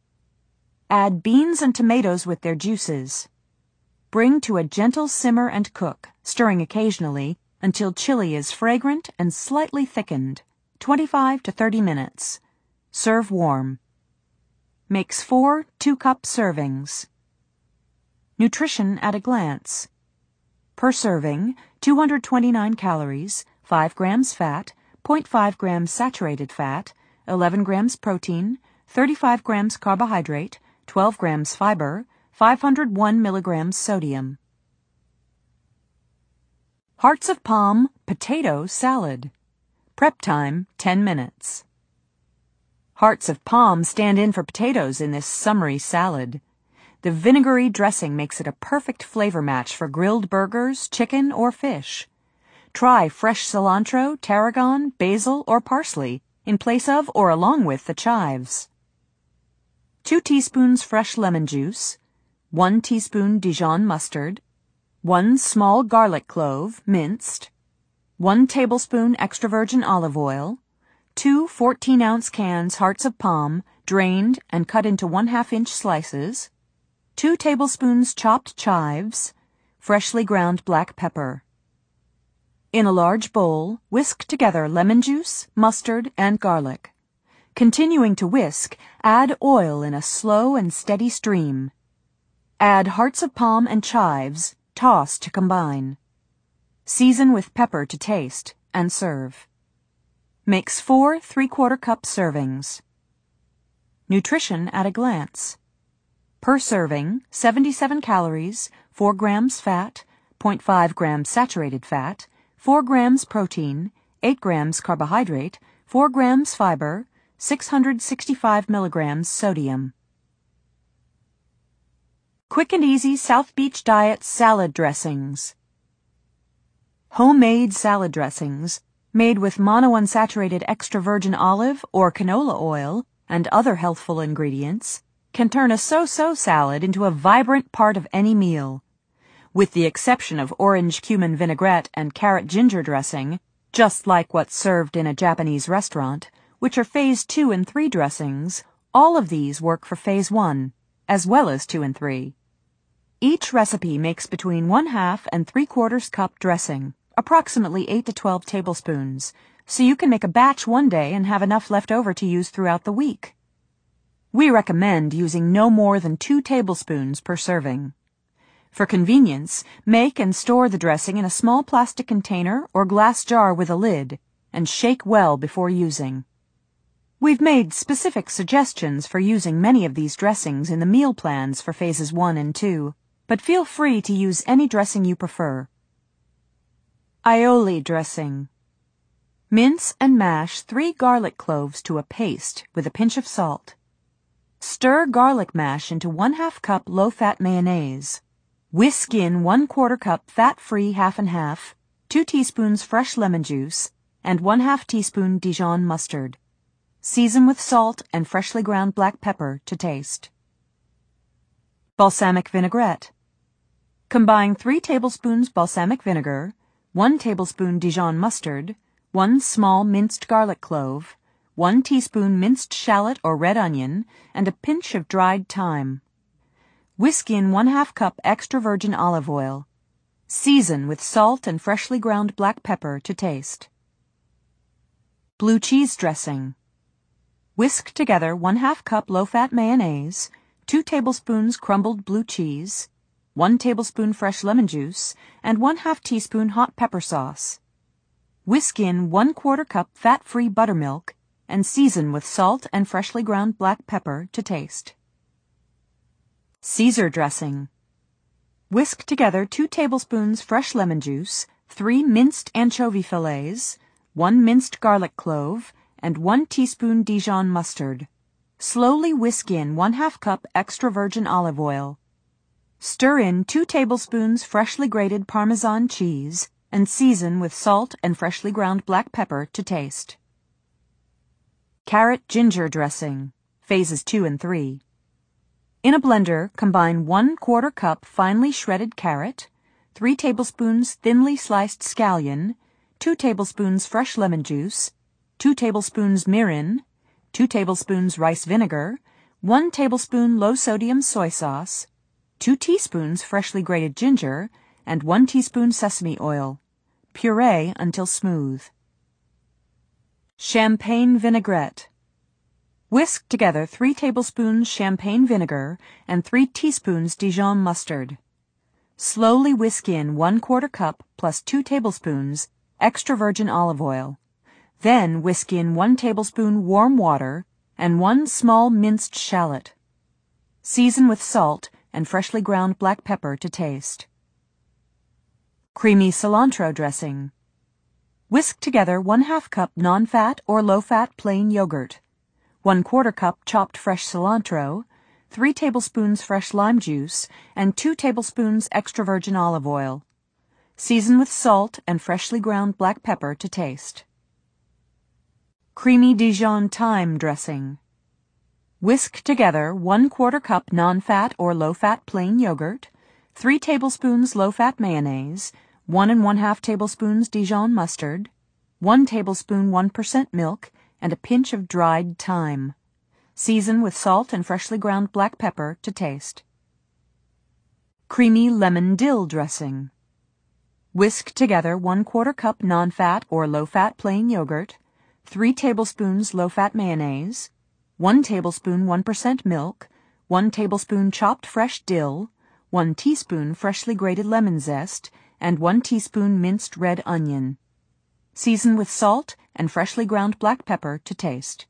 Add beans and tomatoes with their juices. Bring to a gentle simmer and cook, stirring occasionally, until chili is fragrant and slightly thickened, twenty-five to thirty minutes. Serve warm. Makes four two-cup servings. Nutrition at a glance. Per serving, two hundred twenty-nine calories, five grams fat, zero point five grams saturated fat, eleven grams protein, thirty-five grams carbohydrate, twelve grams fiber, five hundred one milligrams sodium. Hearts of palm potato salad. Prep time ten minutes. Hearts of palm stand in for potatoes in this summery salad. The vinegary dressing makes it a perfect flavor match for grilled burgers, chicken, or fish. Try fresh cilantro, tarragon, basil, or parsley in place of or along with the chives. Two teaspoons fresh lemon juice, one teaspoon Dijon mustard, one small garlic clove, minced, one tablespoon extra virgin olive oil, two fourteen-ounce cans hearts of palm, drained and cut into one-half inch slices, two tablespoons chopped chives, freshly ground black pepper. In a large bowl, whisk together lemon juice, mustard, and garlic. Continuing to whisk, add oil in a slow and steady stream. Add hearts of palm and chives, toss to combine. Season with pepper to taste, and serve. Makes four three-quarter cup servings. Nutrition at a glance. Per serving, seventy-seven calories, four grams fat, zero point five grams saturated fat, four grams protein, eight grams carbohydrate, four grams fiber, six hundred sixty-five milligrams sodium. Quick and easy South Beach Diet salad dressings. Homemade salad dressings, made with monounsaturated extra virgin olive or canola oil and other healthful ingredients, can turn a so-so salad into a vibrant part of any meal. With the exception of orange cumin vinaigrette and carrot ginger dressing, just like what's served in a Japanese restaurant, which are phase two and three dressings, all of these work for phase one, as well as two and three. Each recipe makes between one half and three quarters cup dressing, approximately eight to twelve tablespoons, so you can make a batch one day and have enough left over to use throughout the week. We recommend using no more than two tablespoons per serving. For convenience, make and store the dressing in a small plastic container or glass jar with a lid, and shake well before using. We've made specific suggestions for using many of these dressings in the meal plans for phases one and two, but feel free to use any dressing you prefer. Aioli dressing. Mince and mash three garlic cloves to a paste with a pinch of salt. Stir garlic mash into one half cup low-fat mayonnaise. Whisk in one quarter cup fat-free half and half, two teaspoons fresh lemon juice, and one half teaspoon Dijon mustard. Season with salt and freshly ground black pepper to taste. Balsamic vinaigrette. Combine three tablespoons balsamic vinegar, one tablespoon Dijon mustard, one small minced garlic clove, one teaspoon minced shallot or red onion, and a pinch of dried thyme. Whisk in one half cup extra virgin olive oil. Season with salt and freshly ground black pepper to taste. Blue cheese dressing. Whisk together one half cup low-fat mayonnaise, two tablespoons crumbled blue cheese, one tablespoon fresh lemon juice, and one half teaspoon hot pepper sauce. Whisk in one quarter cup fat-free buttermilk and season with salt and freshly ground black pepper to taste. Caesar dressing. Whisk together two tablespoons fresh lemon juice, three minced anchovy fillets, one minced garlic clove, and one teaspoon Dijon mustard. Slowly whisk in one half cup extra virgin olive oil. Stir in two tablespoons freshly grated Parmesan cheese and season with salt and freshly ground black pepper to taste. Carrot ginger dressing, phases two and three. In a blender, combine one quarter cup finely shredded carrot, three tablespoons thinly sliced scallion, two tablespoons fresh lemon juice, two tablespoons mirin, two tablespoons rice vinegar, one tablespoon low-sodium soy sauce, two teaspoons freshly grated ginger, and one teaspoon sesame oil. Puree until smooth. Champagne vinaigrette. Whisk together three tablespoons champagne vinegar and three teaspoons Dijon mustard. Slowly whisk in one quarter cup plus two tablespoons extra virgin olive oil. Then whisk in one tablespoon warm water and one small minced shallot. Season with salt and freshly ground black pepper to taste. Creamy cilantro dressing. Whisk together one half cup non-fat or low-fat plain yogurt, one quarter cup chopped fresh cilantro, three tablespoons fresh lime juice, and two tablespoons extra virgin olive oil. Season with salt and freshly ground black pepper to taste. Creamy Dijon thyme dressing. Whisk together one quarter cup non-fat or low-fat plain yogurt, three tablespoons low-fat mayonnaise, one and one half tablespoons Dijon mustard, one tablespoon one percent milk, and a pinch of dried thyme. Season with salt and freshly ground black pepper to taste. Creamy lemon dill dressing. Whisk together one quarter cup non-fat or low-fat plain yogurt, three tablespoons low-fat mayonnaise, one tablespoon one percent milk, one tablespoon chopped fresh dill, one teaspoon freshly grated lemon zest, and one teaspoon minced red onion. Season with salt and freshly ground black pepper to taste.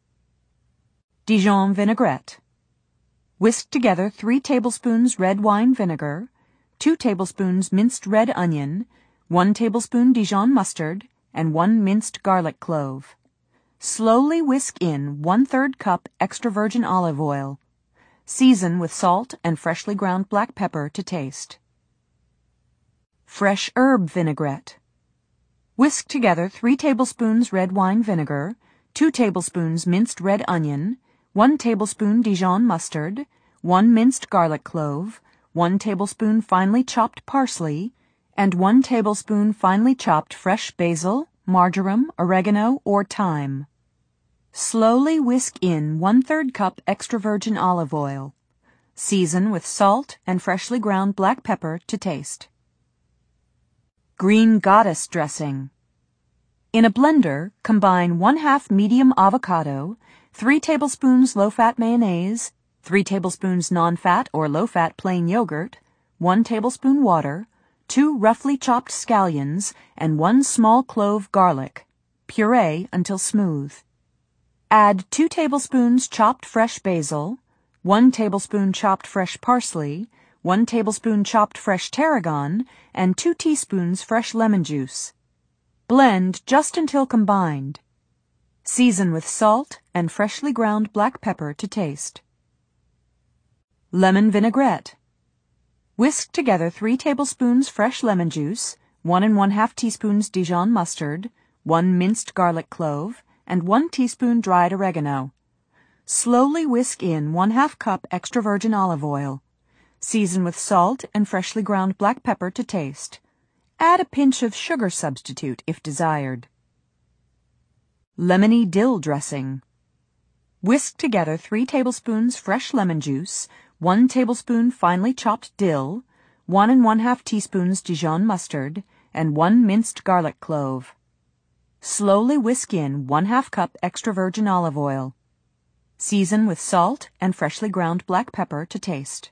Dijon vinaigrette. Whisk together three tablespoons red wine vinegar, two tablespoons minced red onion, one tablespoon Dijon mustard, and one minced garlic clove. Slowly whisk in one-third cup extra virgin olive oil. Season with salt and freshly ground black pepper to taste. Fresh herb vinaigrette. Whisk together three tablespoons red wine vinegar, two tablespoons minced red onion, one tablespoon Dijon mustard, one minced garlic clove, one tablespoon finely chopped parsley, and one tablespoon finely chopped fresh basil, marjoram, oregano, or thyme. Slowly whisk in one-third cup extra virgin olive oil. Season with salt and freshly ground black pepper to taste. Green Goddess dressing. In a blender, combine one half medium avocado, three tablespoons low-fat mayonnaise, three tablespoons non-fat or low-fat plain yogurt, one tablespoon water, two roughly chopped scallions, and one small clove garlic. Puree until smooth. Add two tablespoons chopped fresh basil, one tablespoon chopped fresh parsley, one tablespoon chopped fresh tarragon, and two teaspoons fresh lemon juice. Blend just until combined. Season with salt and freshly ground black pepper to taste. Lemon vinaigrette. Whisk together three tablespoons fresh lemon juice, one and one half teaspoons Dijon mustard, one minced garlic clove, and one teaspoon dried oregano. Slowly whisk in one half cup extra virgin olive oil. Season with salt and freshly ground black pepper to taste. Add a pinch of sugar substitute if desired. Lemony dill dressing. Whisk together three tablespoons fresh lemon juice, one tablespoon finely chopped dill, one and one half teaspoons Dijon mustard, and one minced garlic clove. Slowly whisk in one half cup extra virgin olive oil. Season with salt and freshly ground black pepper to taste.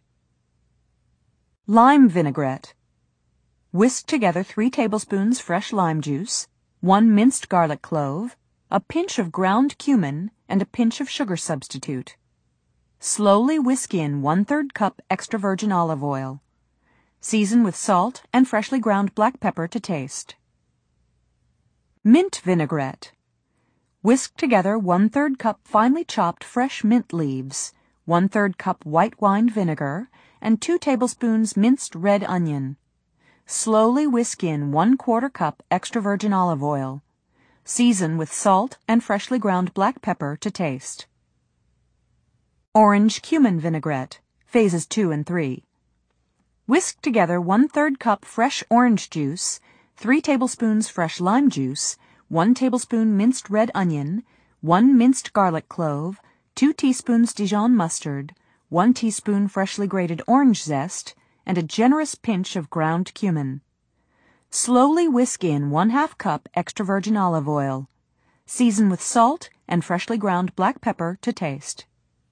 Lime vinaigrette. Whisk together three tablespoons fresh lime juice, one minced garlic clove, a pinch of ground cumin, and a pinch of sugar substitute. Slowly whisk in one-third cup extra virgin olive oil. Season with salt and freshly ground black pepper to taste. Mint vinaigrette. Whisk together one-third cup finely chopped fresh mint leaves, one-third cup white wine vinegar, and two tablespoons minced red onion. Slowly whisk in one-quarter cup extra virgin olive oil. Season with salt and freshly ground black pepper to taste. Orange cumin vinaigrette, phases two and three. Whisk together one-third cup fresh orange juice, three tablespoons fresh lime juice, one tablespoon minced red onion, one minced garlic clove, two teaspoons Dijon mustard, one teaspoon freshly grated orange zest, and a generous pinch of ground cumin. Slowly whisk in one half cup extra virgin olive oil. Season with salt and freshly ground black pepper to taste.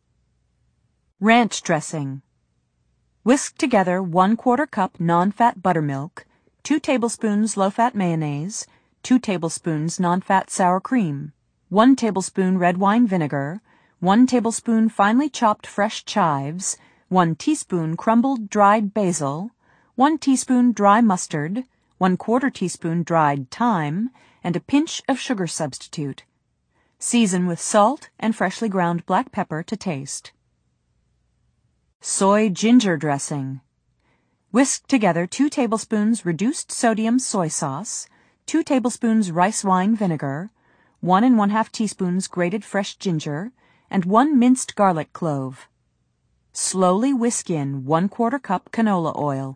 Ranch dressing. Whisk together one quarter cup non-fat buttermilk, two tablespoons low-fat mayonnaise, two tablespoons non-fat sour cream, one tablespoon red wine vinegar, one tablespoon finely chopped fresh chives, one teaspoon crumbled dried basil, one teaspoon dry mustard, one quarter teaspoon dried thyme, and a pinch of sugar substitute. Season with salt and freshly ground black pepper to taste. Soy ginger dressing. Whisk together two tablespoons reduced sodium soy sauce, two tablespoons rice wine vinegar, one and one half teaspoons grated fresh ginger, and one minced garlic clove. Slowly whisk in one quarter cup canola oil.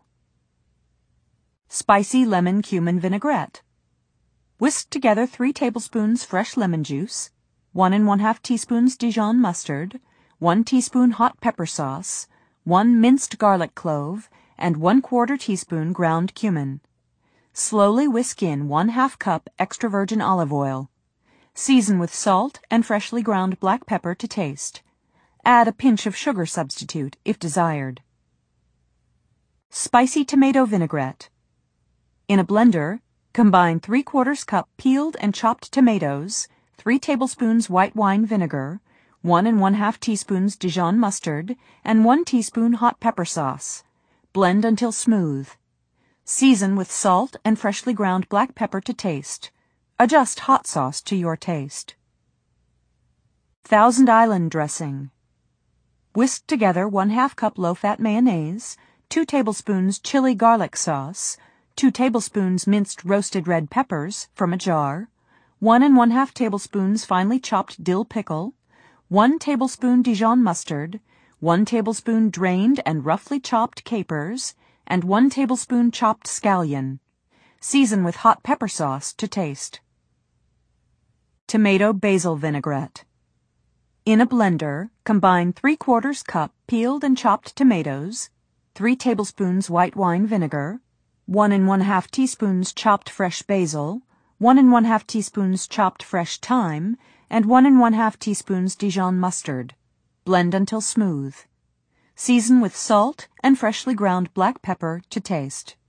Spicy lemon cumin vinaigrette. Whisk together three tablespoons fresh lemon juice, one and one half teaspoons Dijon mustard, one teaspoon hot pepper sauce, one minced garlic clove, and one quarter teaspoon ground cumin. Slowly whisk in one half cup extra virgin olive oil. Season with salt and freshly ground black pepper to taste. Add a pinch of sugar substitute if desired. Spicy tomato vinaigrette. In a blender, combine three quarters cup peeled and chopped tomatoes, three tablespoons white wine vinegar, one and one half teaspoons Dijon mustard, and one teaspoon hot pepper sauce. Blend until smooth. Season with salt and freshly ground black pepper to taste. Adjust hot sauce to your taste. Thousand Island dressing. Whisk together one half cup low-fat mayonnaise, two tablespoons chili garlic sauce, two tablespoons minced roasted red peppers from a jar, one and one half tablespoons finely chopped dill pickle, one tablespoon Dijon mustard, one tablespoon drained and roughly chopped capers, and one tablespoon chopped scallion. Season with hot pepper sauce to taste. Tomato basil vinaigrette. In a blender, combine three quarters cup peeled and chopped tomatoes, three tablespoons white wine vinegar, one and one half teaspoons chopped fresh basil, one and one half teaspoons chopped fresh thyme, and one and one half teaspoons Dijon mustard. Blend until smooth. Season with salt and freshly ground black pepper to taste.